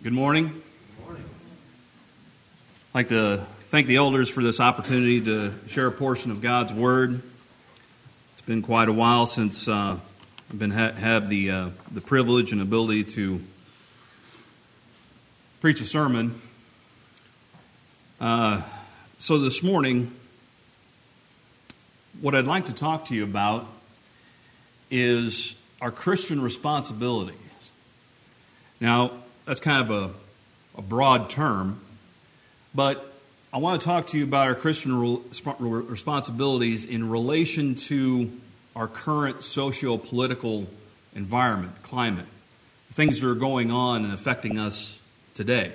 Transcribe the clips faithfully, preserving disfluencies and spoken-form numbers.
Good morning. Good morning. I'd like to thank the elders for this opportunity to share a portion of God's Word. It's been quite a while since uh, I've been ha- had the uh, the privilege and ability to preach a sermon. Uh, so this morning, what I'd like to talk to you about is our Christian responsibilities. Now, that's kind of a, a broad term, but I want to talk to you about our Christian re- responsibilities in relation to our current socio-political environment, climate, things that are going on and affecting us today.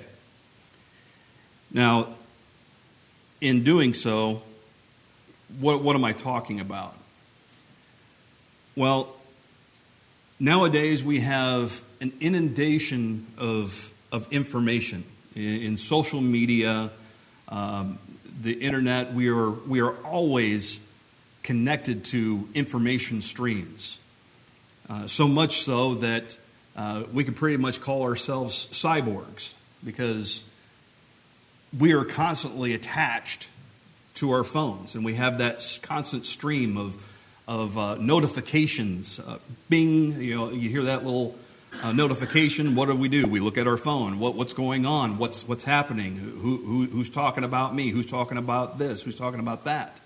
Now, in doing so, what, what am I talking about? Well, nowadays we have an inundation of of information in, in social media, um, the internet. We are we are always connected to information streams. Uh, so much so that uh, we can pretty much call ourselves cyborgs because we are constantly attached to our phones, and we have that constant stream of of uh, notifications. Uh, bing, you know, you hear that little uh, notification. What do we do? We look at our phone. What, what's going on? What's what's happening? Who, who who's talking about me? Who's talking about this? Who's talking about that?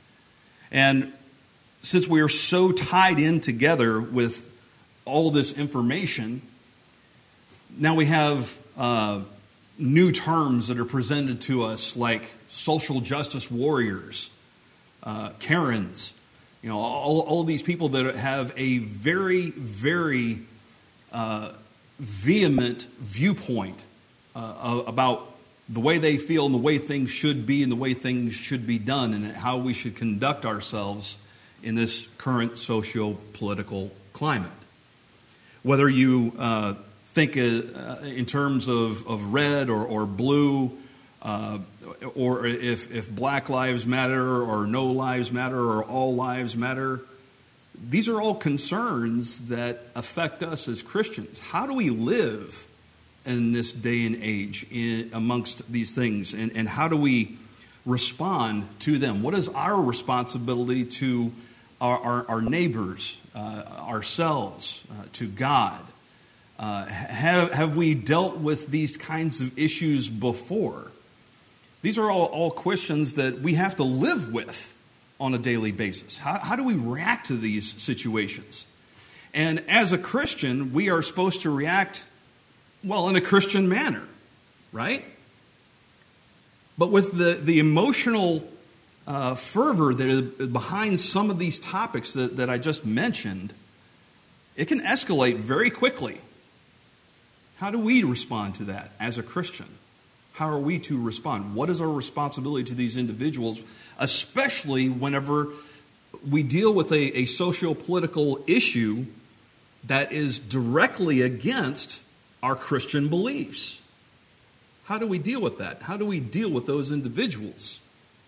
And since we are so tied in together with all this information, now we have uh, new terms that are presented to us like social justice warriors, uh, Karens. You know, all, all these people that have a very, very uh, vehement viewpoint uh, about the way they feel and the way things should be and the way things should be done and how we should conduct ourselves in this current socio-political climate. Whether you uh, think uh, in terms of, of red or, or blue, uh, or if, if Black Lives Matter or No Lives Matter or All Lives Matter, these are all concerns that affect us as Christians. How do we live in this day and age in, amongst these things, and, and how do we respond to them? What is our responsibility to our, our, our neighbors, uh, ourselves, uh, to God? Uh, have, have we dealt with these kinds of issues before? These are all, all questions that we have to live with on a daily basis. How, how do we react to these situations? And as a Christian, we are supposed to react, well, in a Christian manner, right? But with the, the emotional uh, fervor that is behind some of these topics that, that I just mentioned, it can escalate very quickly. How do we respond to that as a Christian? How are we to respond? What is our responsibility to these individuals, especially whenever we deal with a, a socio-political issue that is directly against our Christian beliefs? How do we deal with that? How do we deal with those individuals?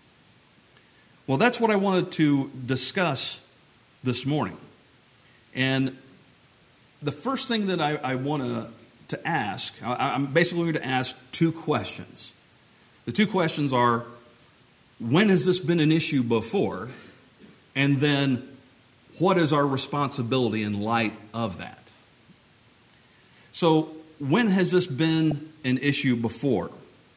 Well, that's what I wanted to discuss this morning. And the first thing that I, I want to to ask, I'm basically going to ask two questions. The two questions are, when has this been an issue before? And then, what is our responsibility in light of that? So, when has this been an issue before?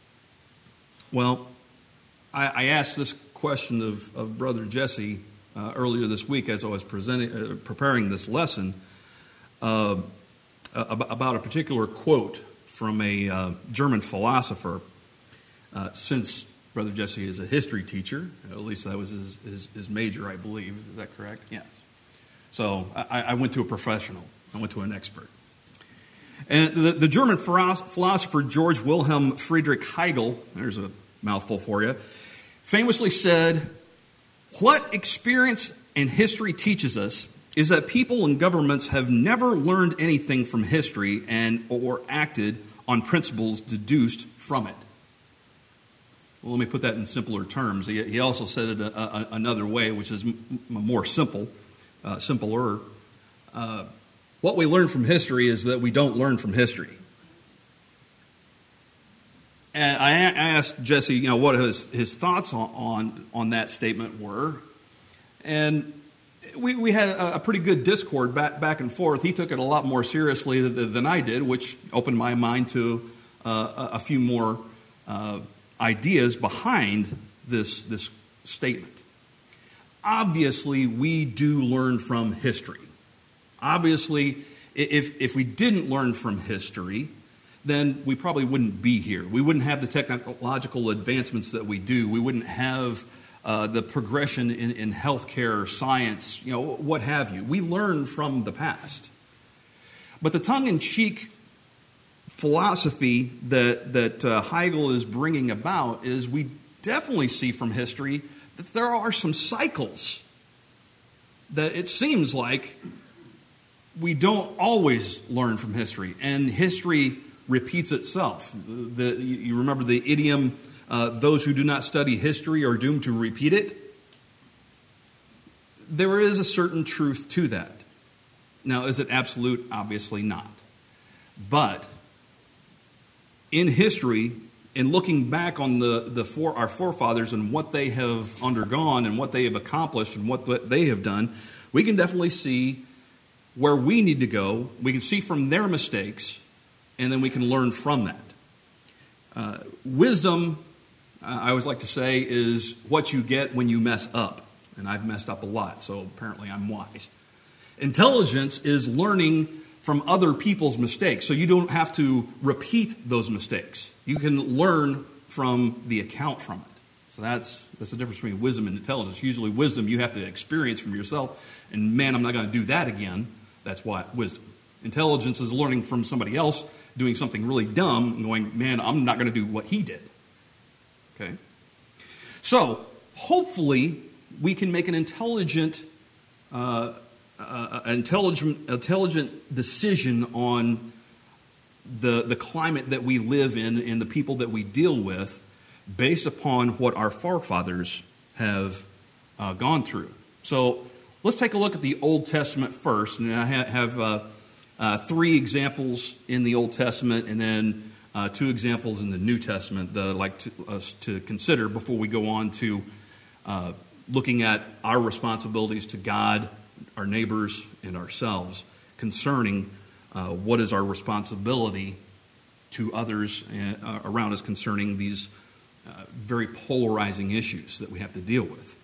Well, I, I asked this question of, of Brother Jesse uh, earlier this week as I was presenting, uh, preparing this lesson. Uh, about a particular quote from a uh, German philosopher. Uh, since Brother Jesse is a history teacher, at least that was his, his, his major, I believe. Is that correct? Yes. So I, I went to a professional. I went to an expert. And the, the German philosopher George Wilhelm Friedrich Hegel, there's a mouthful for you, famously said, "What experience and history teaches us is that people and governments have never learned anything from history and or acted on principles deduced from it." Well, let me put that in simpler terms. He, he also said it a, a, another way, which is m- more simple, uh, simpler. Uh, what we learn from history is that we don't learn from history. And I asked Jesse, you know, what his, his thoughts on, on, on that statement were. And we, we had a, a pretty good discord back, back and forth. He took it a lot more seriously than, than I did, which opened my mind to uh, a, a few more uh, ideas behind this, this statement. Obviously, we do learn from history. Obviously, if, if we didn't learn from history, then we probably wouldn't be here. We wouldn't have the technological advancements that we do. We wouldn't have uh, the progression in, in healthcare, science, you know, what have you. We learn from the past. But the tongue-in-cheek philosophy that, that uh, Heigl is bringing about is we definitely see from history that there are some cycles that it seems like we don't always learn from history. And history repeats itself. The, you remember the idiom, uh, those who do not study history are doomed to repeat it? There is a certain truth to that. Now, is it absolute? Obviously not. But in history, in looking back on the, the for, our forefathers and what they have undergone and what they have accomplished and what they have done, we can definitely see where we need to go. We can see from their mistakes, and then we can learn from that. Uh, wisdom, uh, I always like to say, is what you get when you mess up. And I've messed up a lot, so apparently I'm wise. Intelligence is learning from other people's mistakes, so you don't have to repeat those mistakes. You can learn from the account from it. So that's, that's the difference between wisdom and intelligence. Usually wisdom you have to experience from yourself, and man, I'm not going to do that again. That's why wisdom. Intelligence is learning from somebody else doing something really dumb and going, man, I'm not going to do what he did. Okay? So, hopefully, we can make an intelligent, uh, uh, intelligent, intelligent decision on the, the climate that we live in and the people that we deal with based upon what our forefathers have uh, gone through. So, let's take a look at the Old Testament first. And I have uh, uh, three examples in the Old Testament and then uh, two examples in the New Testament that I'd like to, us to consider before we go on to uh, looking at our responsibilities to God, our neighbors, and ourselves concerning uh, what is our responsibility to others uh, around us concerning these uh, very polarizing issues that we have to deal with.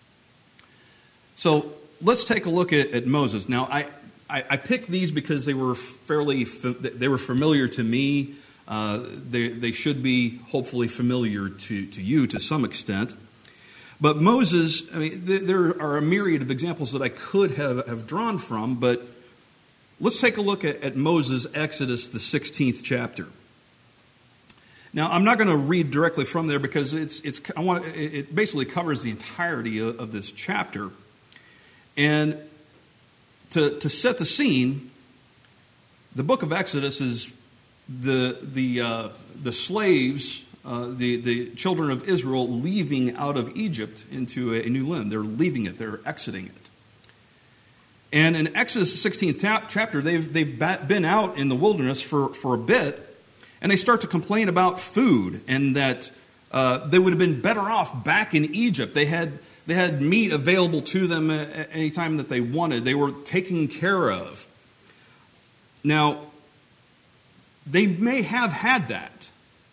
So let's take a look at, at Moses. Now, I, I, I picked these because they were fairly they were familiar to me. Uh, they, they should be hopefully familiar to, to you to some extent. But Moses, I mean, th- there are a myriad of examples that I could have, have drawn from, but let's take a look at, at Moses, Exodus, the sixteenth chapter. Now, I'm not going to read directly from there because it's it's I want it basically covers the entirety of, of this chapter. And to, to set the scene, the book of Exodus is the the uh, the slaves, uh, the the children of Israel leaving out of Egypt into a, a new land. They're leaving it. They're exiting it. And in Exodus sixteenth chapter, they've they've been out in the wilderness for, for a bit, and they start to complain about food and that uh, they would have been better off back in Egypt. They had They had meat available to them at any time that they wanted. They were taken care of. Now, they may have had that.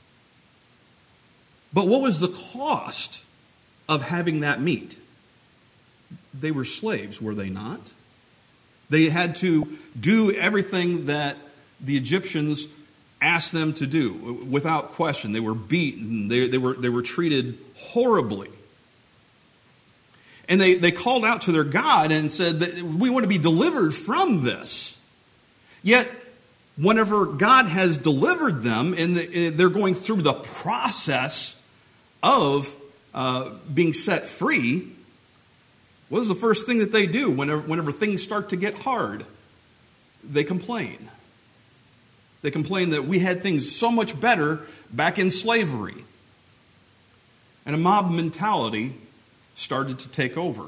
But what was the cost of having that meat? They were slaves, were they not? They had to do everything that the Egyptians asked them to do without question. They were beaten. They, they were, they were treated horribly. And they, they called out to their God and said that we want to be delivered from this. Yet, whenever God has delivered them and they're going through the process of uh, being set free, what is the first thing that they do whenever, whenever things start to get hard? They complain. They complain that we had things so much better back in slavery. And a mob mentality started to take over.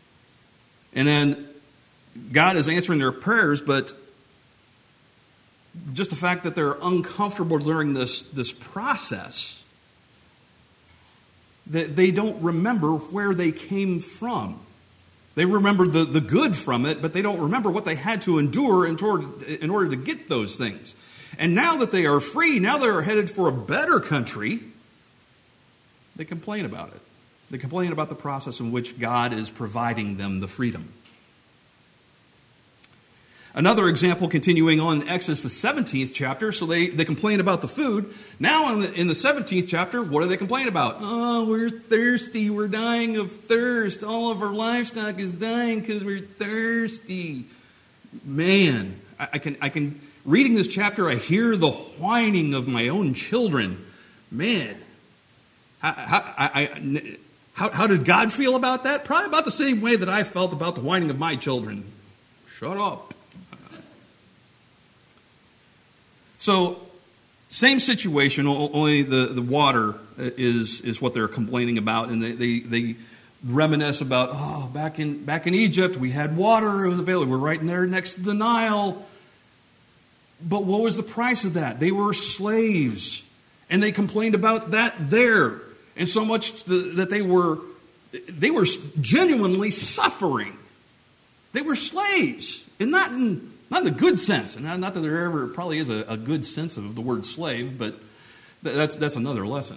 And then God is answering their prayers, but just the fact that they're uncomfortable during this, this process, that they don't remember where they came from. They remember the, the good from it, but they don't remember what they had to endure in order, in order to get those things. And now that they are free, now they're headed for a better country, they complain about it. They complain about the process in which God is providing them the freedom. Another example, continuing on in Exodus, the seventeenth chapter, so they, they complain about the food. Now in the, in the seventeenth chapter, what do they complain about? Oh, we're thirsty. We're dying of thirst. All of our livestock is dying because we're thirsty. Man, I, I can, I can, reading this chapter, I hear the whining of my own children. Man, how, how, I, I, how, how did God feel about that? Probably about the same way that I felt about the whining of my children. Shut up. So, same situation, only the, the water is, is what they're complaining about. And they, they, they reminisce about, oh, back in, back in Egypt, we had water, it was available. We're right in there next to the Nile. But what was the price of that? They were slaves. And they complained about that there. And so much that they were, they were genuinely suffering. They were slaves. And not in... Not in the good sense, and not that there ever probably is a, a good sense of the word slave, but that's, that's another lesson.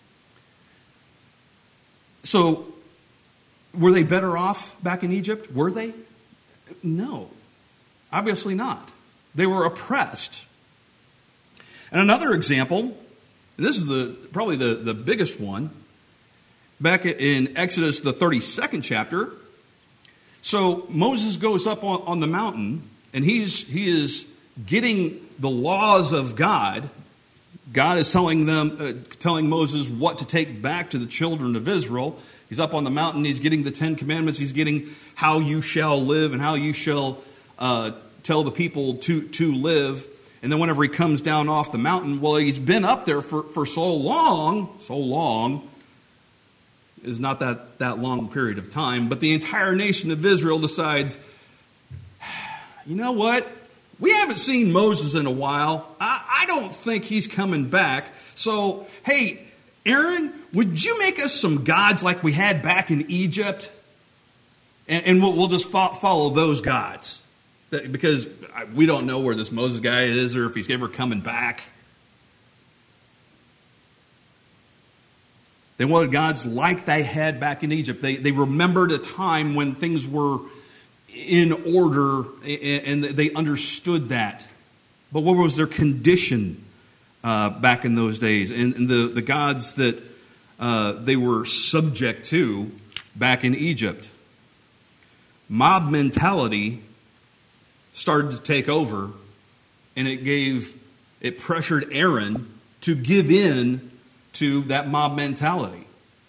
So, were they better off back in Egypt? Were they? No, obviously not. They were oppressed. And another example, and this is the probably the, the biggest one, back in Exodus, the thirty-second chapter. So, Moses goes up on, on the mountain, and he's he is getting the laws of God. God is telling them, uh, telling Moses what to take back to the children of Israel. He's up on the mountain. He's getting the Ten Commandments. He's getting how you shall live and how you shall uh, tell the people to to live. And then whenever he comes down off the mountain, well, he's been up there for, for so long, so long is not that, that long period of time. But the entire nation of Israel decides, you know what? We haven't seen Moses in a while. I, I don't think he's coming back. So, hey, Aaron, would you make us some gods like we had back in Egypt? And, and we'll, we'll just fo- follow those gods. Because we don't know where this Moses guy is or if he's ever coming back. They wanted gods like they had back in Egypt. They, they remembered a time when things were in order, and they understood that. But what was their condition uh, back in those days? And, and the, the gods that uh, they were subject to back in Egypt. Mob mentality started to take over, and it gave, it pressured Aaron to give in to that mob mentality.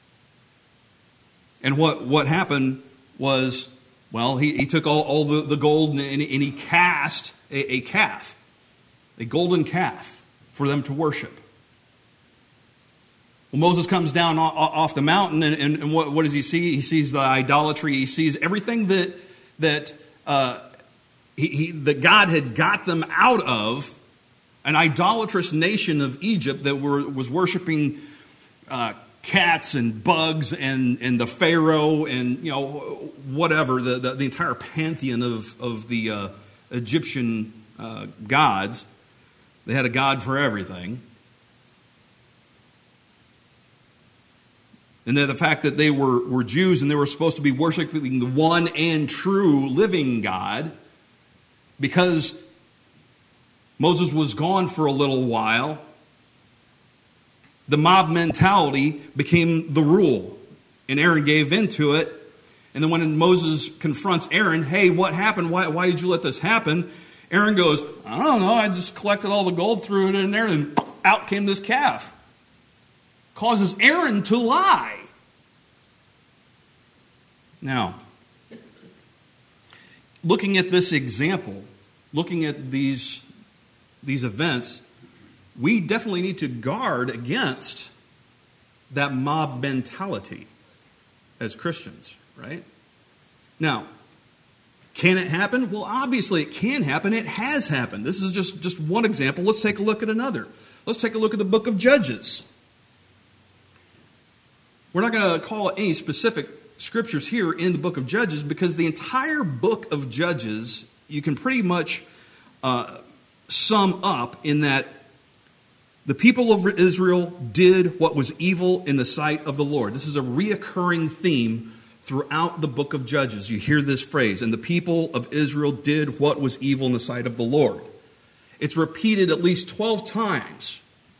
And what, what happened was, well, he, he took all, all the, the gold and, and he cast a, a calf, a golden calf for them to worship. Well, Moses comes down off the mountain, and, and, and what, what does he see? He sees the idolatry. He sees everything that that uh, he, he, that God had got them out of, an idolatrous nation of Egypt that were, was worshiping uh, cats and bugs and, and the Pharaoh and, you know, whatever, the, the, the entire pantheon of, of the uh, Egyptian uh, gods. They had a god for everything. And then the fact that they were, were Jews and they were supposed to be worshiping the one and true living God, because Moses was gone for a little while, the mob mentality became the rule. And Aaron gave into it. And then when Moses confronts Aaron, hey, what happened? Why, why did you let this happen? Aaron goes, I don't know. I just collected all the gold, threw it in there, and out came this calf. Causes Aaron to lie. Now, looking at this example, looking at these, these events, we definitely need to guard against that mob mentality as Christians, right? Now, Can it happen? Well, obviously it can happen. It has happened. This is just, just one example. Let's take a look at another. Let's take a look at the book of Judges. We're not going to call any specific scriptures here in the book of Judges because the entire book of Judges, you can pretty much uh, sum up in that the people of Israel did what was evil in the sight of the Lord. This is a reoccurring theme throughout the book of Judges. You hear this phrase, and the people of Israel did what was evil in the sight of the Lord. It's repeated at least twelve times.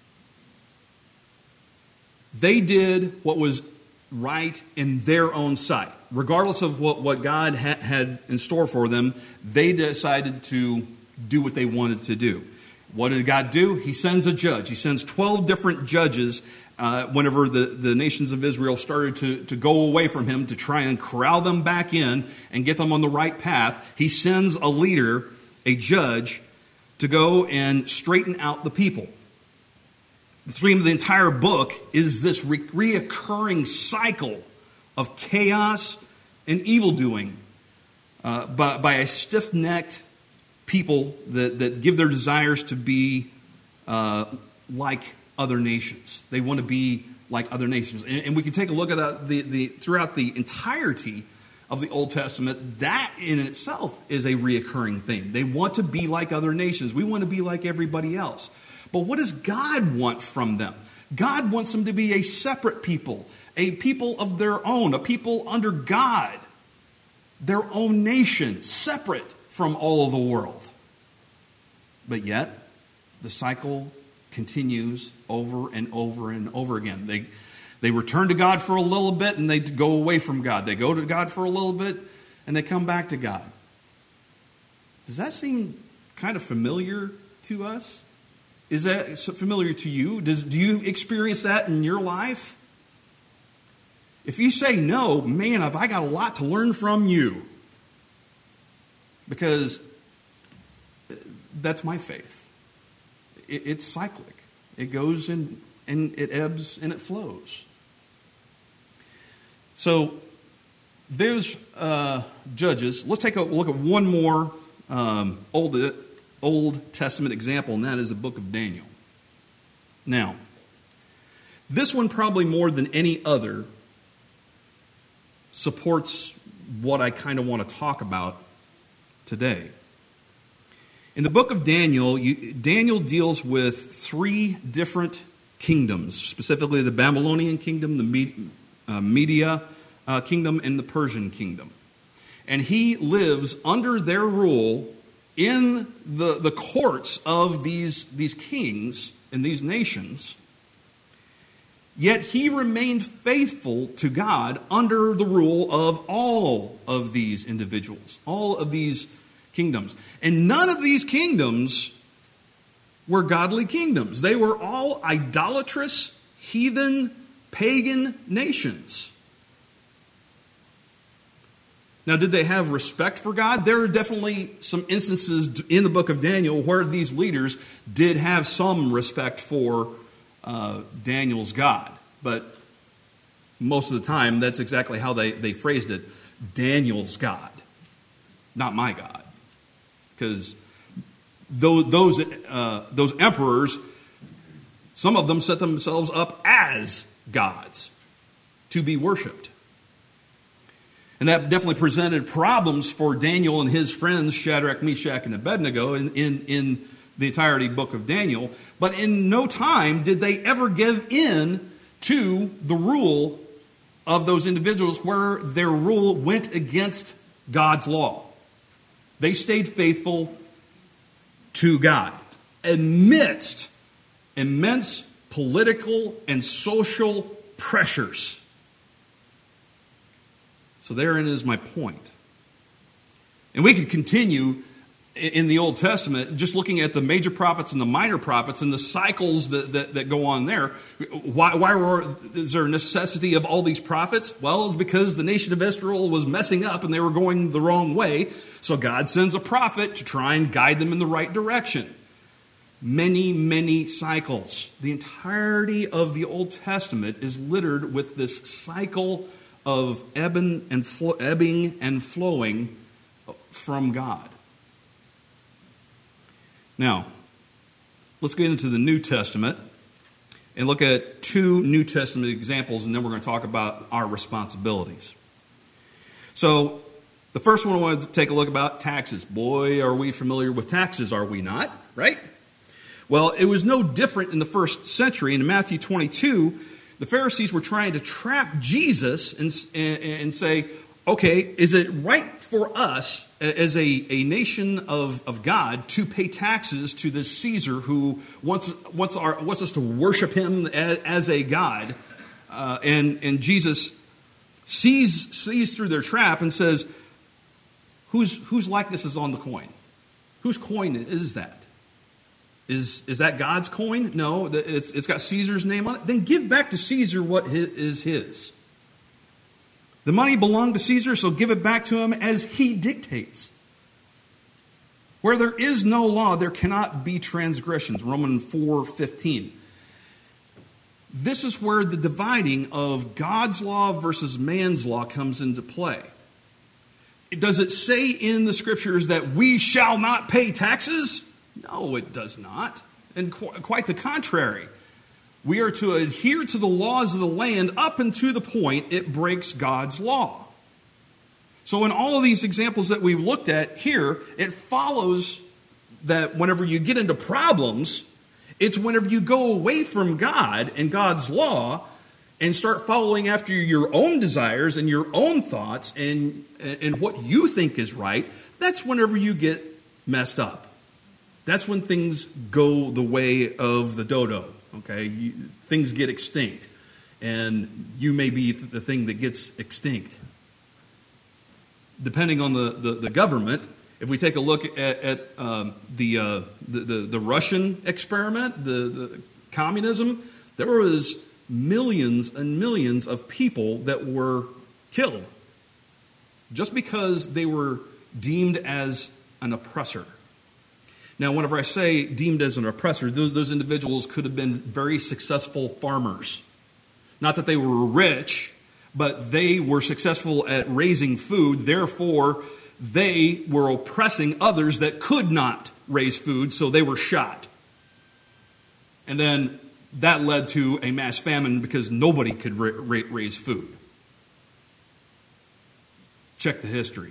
They did what was right in their own sight. Regardless of what, what God ha- had in store for them, they decided to do what they wanted to do. What did God do? He sends a judge. He sends twelve different judges uh, whenever the, the nations of Israel started to, to go away from him to try and corral them back in and get them on the right path. He sends a leader, a judge, to go and straighten out the people. The theme of the entire book is this re- reoccurring cycle of chaos and evildoing uh, by, by a stiff-necked people that, that give their desires to be uh, like other nations. They want to be like other nations. And, and we can take a look at that the, the, throughout the entirety of the Old Testament. That in itself is a reoccurring theme. They want to be like other nations. We want to be like everybody else. But what does God want from them? God wants them to be a separate people, a people of their own, a people under God, their own nation, separate from all of the world. But yet, the cycle continues over and over and over again. They, they return to God for a little bit and they go away from God. They go to God for a little bit and they come back to God. Does that seem kind of familiar to us? Is that familiar to you? Does, do you experience that in your life? If you say no, man, have I got a lot to learn from you. Because that's my faith. It, it's cyclic. It goes in, and it ebbs and it flows. So there's uh, Judges. Let's take a look at one more um, Old, Old Testament example, and that is the book of Daniel. Now, this one probably more than any other supports what I kind of want to talk about today. In the book of Daniel, you, Daniel deals with three different kingdoms, specifically the Babylonian kingdom, the Med, uh, Media uh, kingdom, and the Persian kingdom. And he lives under their rule in the, the courts of these, these kings and these nations. Yet he remained faithful to God under the rule of all of these individuals, all of these kingdoms. And none of these kingdoms were godly kingdoms. They were all idolatrous, heathen, pagan nations. Now, did they have respect for God? There are definitely some instances in the book of Daniel where these leaders did have some respect for uh, Daniel's God. But most of the time, that's exactly how they, they phrased it. Daniel's God, not my God. Because those, those, uh, those emperors, some of them set themselves up as gods to be worshipped. And that definitely presented problems for Daniel and his friends, Shadrach, Meshach, and Abednego, in, in, in the entirety book of Daniel. But in no time did they ever give in to the rule of those individuals where their rule went against God's law. They stayed faithful to God amidst immense political and social pressures. So therein is my point. And we could continue in the Old Testament, just looking at the major prophets and the minor prophets and the cycles that, that, that go on there. Why, why were, is there a necessity of all these prophets? Well, it's because the nation of Israel was messing up and they were going the wrong way. So God sends a prophet to try and guide them in the right direction. Many, many cycles. The entirety of the Old Testament is littered with this cycle of ebbing and, flo- ebbing and flowing from God. Now, let's get into the New Testament and look at two New Testament examples, and then we're going to talk about our responsibilities. So, the first one I wanted to take a look about taxes. Boy, are we familiar with taxes, are we not? Right? Well, it was no different in the first century. In Matthew twenty-two, the Pharisees were trying to trap Jesus and, and, and say, okay, is it right for us as a, a nation of, of God to pay taxes to this Caesar who wants, wants, our, wants us to worship him as, as a God? Uh, and, and Jesus sees, sees through their trap and says, whose, whose likeness is on the coin? Whose coin is that? Is, is that God's coin? No, it's, it's got Caesar's name on it. Then give back to Caesar what is his. The money belonged to Caesar, so give it back to him as he dictates. Where there is no law, there cannot be transgressions. Romans four fifteen. This is where the dividing of God's law versus man's law comes into play. Does it say in the scriptures that we shall not pay taxes? No, it does not. And qu- quite the contrary. We are to adhere to the laws of the land up until the point it breaks God's law. So in all of these examples that we've looked at here, it follows that whenever you get into problems, it's whenever you go away from God and God's law and start following after your own desires and your own thoughts and, and what you think is right, that's whenever you get messed up. That's when things go the way of the dodo. Okay, you, things get extinct, and you may be the thing that gets extinct. Depending on the, the, the government, if we take a look at, at um, the, uh, the, the the Russian experiment, the, the communism, there was millions and millions of people that were killed just because they were deemed as an oppressor. Now, whenever I say deemed as an oppressor, those, those individuals could have been very successful farmers. Not that they were rich, but they were successful at raising food. Therefore, they were oppressing others that could not raise food, so they were shot. And then that led to a mass famine because nobody could ra- ra- raise food. Check the history.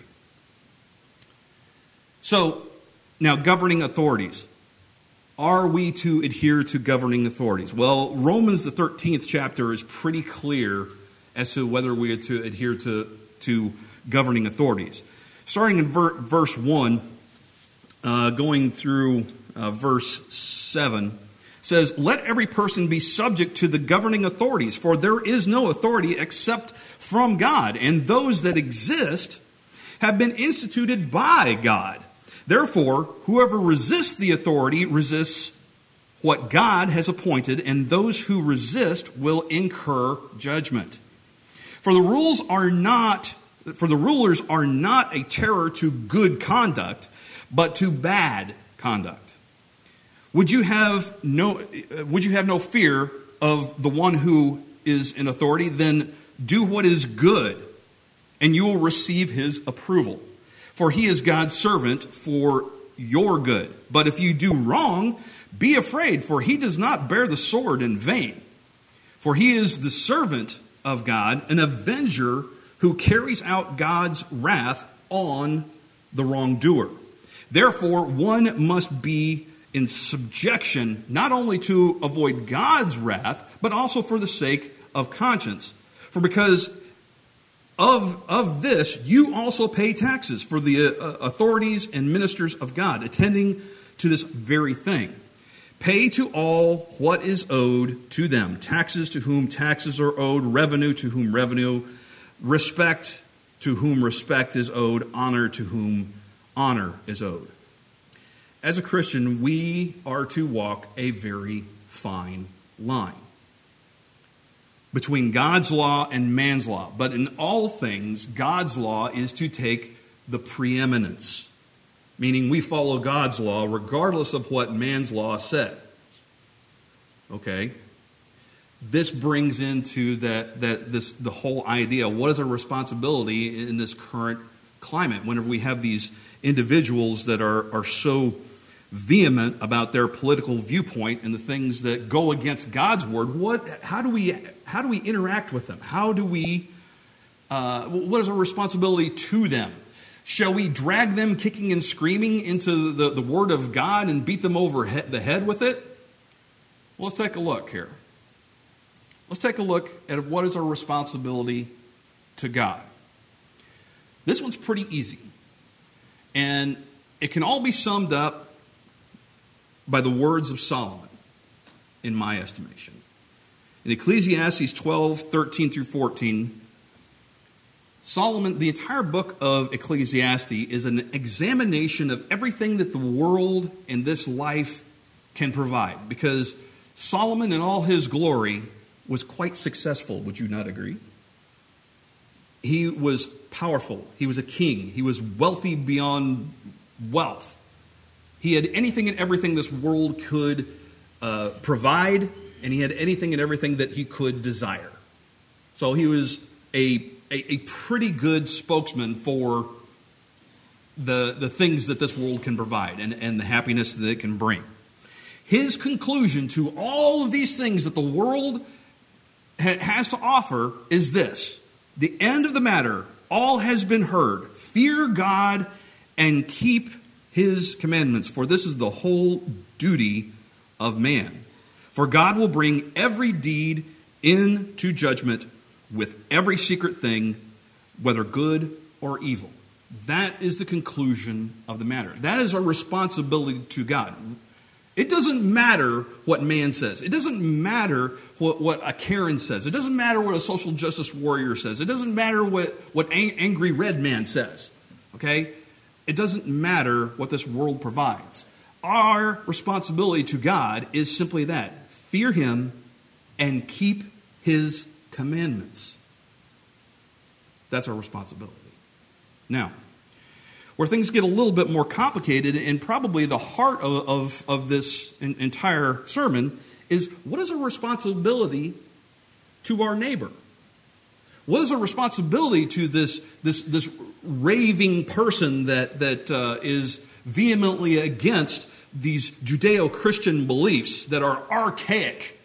So, now, governing authorities. Are we to adhere to governing authorities? Well, Romans, the thirteenth chapter, is pretty clear as to whether we are to adhere to, to governing authorities. Starting in ver- verse one, uh, going through uh, verse seven, says, "Let every person be subject to the governing authorities, for there is no authority except from God, and those that exist have been instituted by God. Therefore, whoever resists the authority resists what God has appointed, and those who resist will incur judgment. For the rules are not, for the rulers are not a terror to good conduct, but to bad conduct. Would you have no, would you have no fear of the one who is in authority? Then do what is good, and you will receive his approval. For he is God's servant for your good. But if you do wrong, be afraid, for he does not bear the sword in vain. For he is the servant of God, an avenger who carries out God's wrath on the wrongdoer. Therefore, one must be in subjection, not only to avoid God's wrath, but also for the sake of conscience. For because Of, of this, you also pay taxes for the uh, authorities and ministers of God, attending to this very thing. Pay to all what is owed to them. Taxes to whom taxes are owed, revenue to whom revenue, respect to whom respect is owed, honor to whom honor is owed." As a Christian, we are to walk a very fine line between God's law and man's law. But in all things, God's law is to take the preeminence, meaning we follow God's law regardless of what man's law said. Okay? This brings into that, that this the whole idea, what is our responsibility in this current climate, whenever we have these individuals that are, are so vehement about their political viewpoint and the things that go against God's word, what, how do we, how do we interact with them? How do we, uh, what is our responsibility to them? Shall we drag them kicking and screaming into the, the word of God and beat them over he- the head with it? Well, let's take a look here. Let's take a look at what is our responsibility to God. This one's pretty easy. And it can all be summed up by the words of Solomon, in my estimation. In Ecclesiastes twelve, thirteen through fourteen, Solomon, the entire book of Ecclesiastes is an examination of everything that the world and this life can provide. Because Solomon in all his glory was quite successful, would you not agree? He was powerful. He was a king. He was wealthy beyond wealth. He had anything and everything this world could uh, provide, and he had anything and everything that he could desire. So he was a, a, a pretty good spokesman for the, the things that this world can provide and, and the happiness that it can bring. His conclusion to all of these things that the world ha- has to offer is this: the end of the matter, all has been heard. Fear God and keep his commandments, for this is the whole duty of man. For God will bring every deed into judgment with every secret thing, whether good or evil. That is the conclusion of the matter. That is our responsibility to God. It doesn't matter what man says. It doesn't matter what, what a Karen says. It doesn't matter what a social justice warrior says. It doesn't matter what, what ang- angry red man says. Okay? It doesn't matter what this world provides. Our responsibility to God is simply that: fear him and keep his commandments. That's our responsibility. Now, where things get a little bit more complicated, and probably the heart of, of, of this entire sermon, is what is our responsibility to our neighbor? What is our responsibility to this, this, this raving person that, that uh, is vehemently against these Judeo-Christian beliefs that are archaic?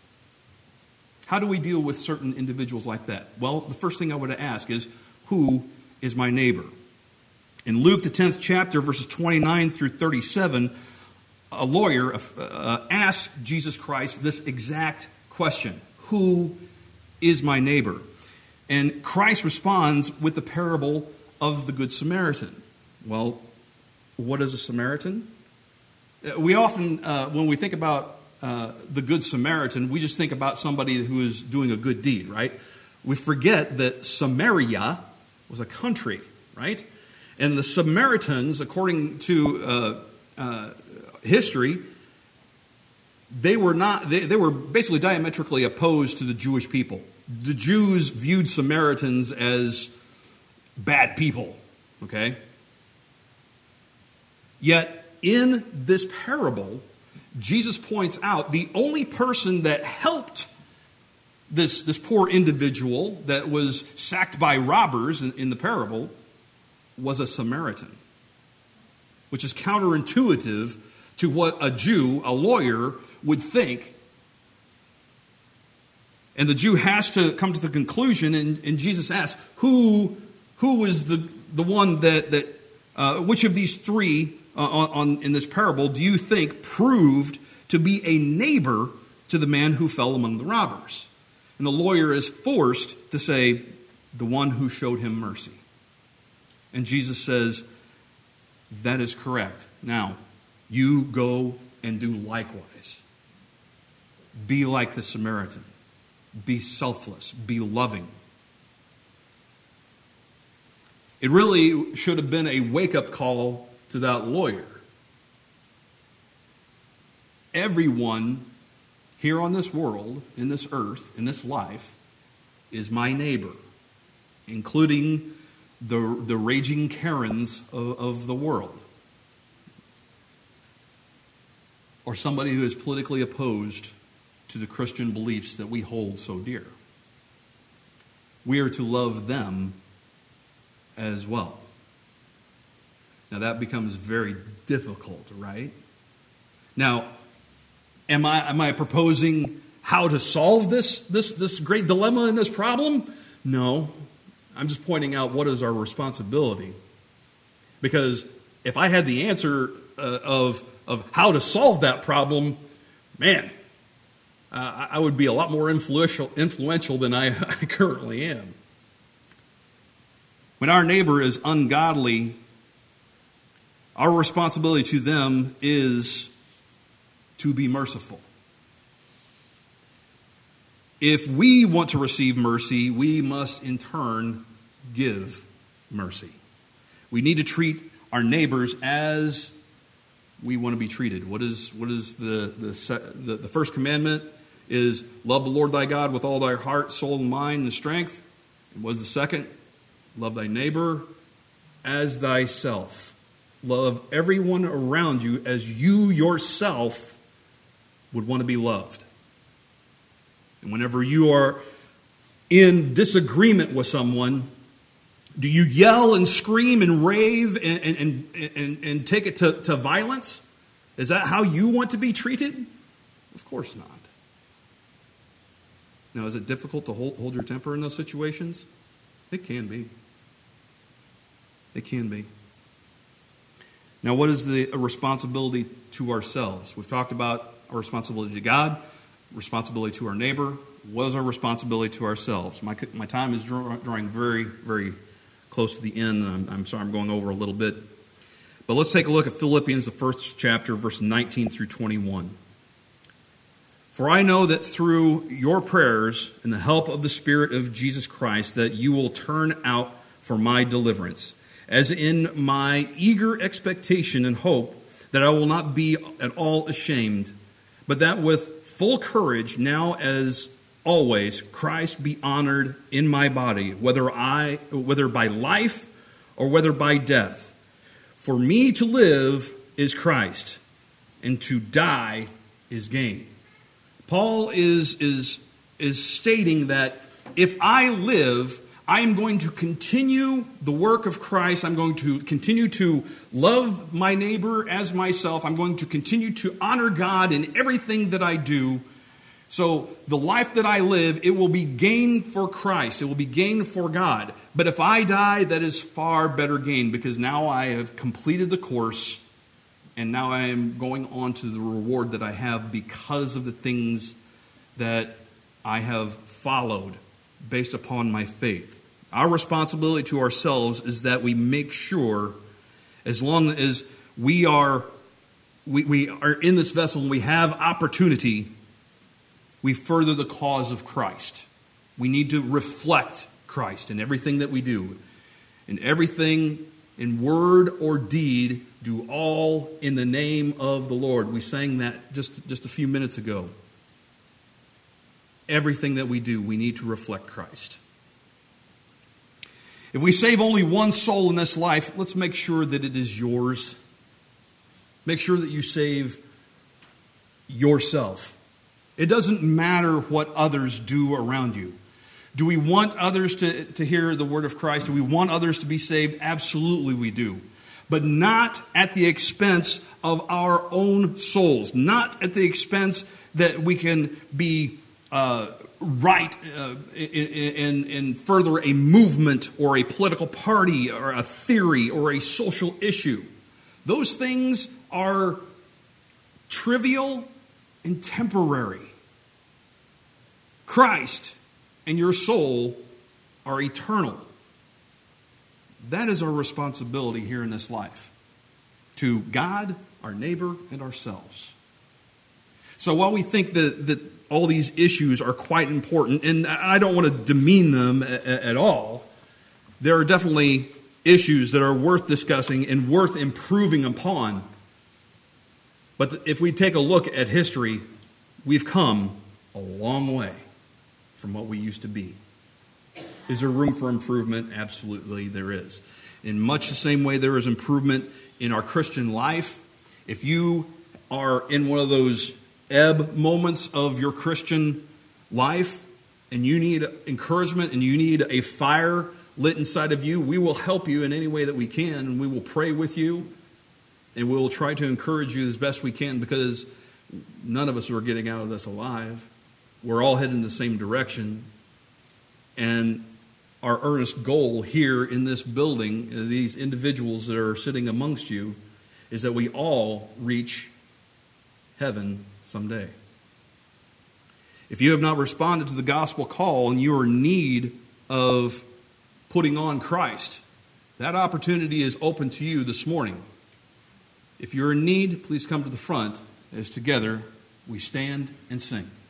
How do we deal with certain individuals like that? Well, the first thing I would ask is, who is my neighbor? In Luke, the tenth chapter, verses twenty-nine through thirty-seven, a lawyer uh, asked Jesus Christ this exact question: who is my neighbor? And Christ responds with the parable of the Good Samaritan. Well, what is a Samaritan? We often, uh, when we think about uh, the Good Samaritan, we just think about somebody who is doing a good deed, right? We forget that Samaria was a country, right? And the Samaritans, according to uh, uh, history, they were not. They, they were basically diametrically opposed to the Jewish people. The Jews viewed Samaritans as bad people. Okay. Yet in this parable, Jesus points out the only person that helped this this poor individual that was sacked by robbers in, in the parable was a Samaritan, which is counterintuitive to what a Jew, a lawyer, would think. And the Jew has to come to the conclusion, and, and Jesus asks, who who is the, the one that, that uh, which of these three uh, on, on in this parable do you think proved to be a neighbor to the man who fell among the robbers? And the lawyer is forced to say, the one who showed him mercy. And Jesus says, that is correct. Now, you go and do likewise. Be like the Samaritan. Be selfless. Be loving. It really should have been a wake-up call to that lawyer. Everyone here on this world, in this earth, in this life, is my neighbor, including the, the raging Karens of, of the world, or somebody who is politically opposed to the Christian beliefs that we hold so dear. We are to love them as well. Now that becomes very difficult, right? Now, am I am I proposing how to solve this this this great dilemma and this problem? No. I'm just pointing out what is our responsibility. Because if I had the answer uh, of of how to solve that problem, man, uh, I would be a lot more influential influential than I, I currently am. When our neighbor is ungodly, our responsibility to them is to be merciful. If we want to receive mercy, we must in turn give mercy. We need to treat our neighbors as we want to be treated. What is what is the the the, the first commandment is love the Lord thy God with all thy heart, soul, and mind and strength. And what is the second? Love thy neighbor as thyself. Love everyone around you as you yourself would want to be loved. And whenever you are in disagreement with someone, do you yell and scream and rave and, and, and, and, and take it to, to violence? Is that how you want to be treated? Of course not. Now, is it difficult to hold, hold your temper in those situations? It can be. It can be. Now, what is the responsibility to ourselves? We've talked about our responsibility to God, responsibility to our neighbor. What is our responsibility to ourselves? My, my time is draw, drawing very, very close to the end. I'm, I'm sorry I'm going over a little bit. But let's take a look at Philippians, the first chapter, verse nineteen through twenty-one. For I know that through your prayers and the help of the Spirit of Jesus Christ, that you will turn out for my deliverance, as in my eager expectation and hope that I will not be at all ashamed, but that with full courage, now as always, Christ be honored in my body, whether I, whether by life or whether by death. For me to live is Christ, and to die is gain. Paul is, is, is stating that if I live, I am going to continue the work of Christ. I'm going to continue to love my neighbor as myself. I'm going to continue to honor God in everything that I do. So the life that I live, it will be gain for Christ. It will be gain for God. But if I die, that is far better gain, because now I have completed the course, and now I am going on to the reward that I have because of the things that I have followed based upon my faith. Our responsibility to ourselves is that we make sure, as long as we are we, we are in this vessel and we have opportunity, we further the cause of Christ. We need to reflect Christ in everything that we do. In everything, in word or deed, do all in the name of the Lord. We sang that just, just a few minutes ago. Everything that we do, we need to reflect Christ. If we save only one soul in this life, let's make sure that it is yours. Make sure that you save yourself. It doesn't matter what others do around you. Do we want others to, to hear the word of Christ? Do we want others to be saved? Absolutely we do. But not at the expense of our own souls. Not at the expense that we can be uh, right uh, in, in, in further a movement or a political party or a theory or a social issue. Those things are trivial and temporary. Christ and your soul are eternal. That is our responsibility here in this life. To God, our neighbor, and ourselves. So while we think that, that all these issues are quite important, and I don't want to demean them at, at all, there are definitely issues that are worth discussing and worth improving upon. But if we take a look at history, we've come a long way from what we used to be. Is there room for improvement? Absolutely, there is. In much the same way there is improvement in our Christian life. If you are in one of those ebb moments of your Christian life and you need encouragement and you need a fire lit inside of you, we will help you in any way that we can, and we will pray with you, and we will try to encourage you as best we can, because none of us are getting out of this alive. We're all heading in the same direction. And our earnest goal here in this building, these individuals that are sitting amongst you, is that we all reach heaven someday. If you have not responded to the gospel call and you are in need of putting on Christ, that opportunity is open to you this morning. If you're in need, please come to the front as together we stand and sing.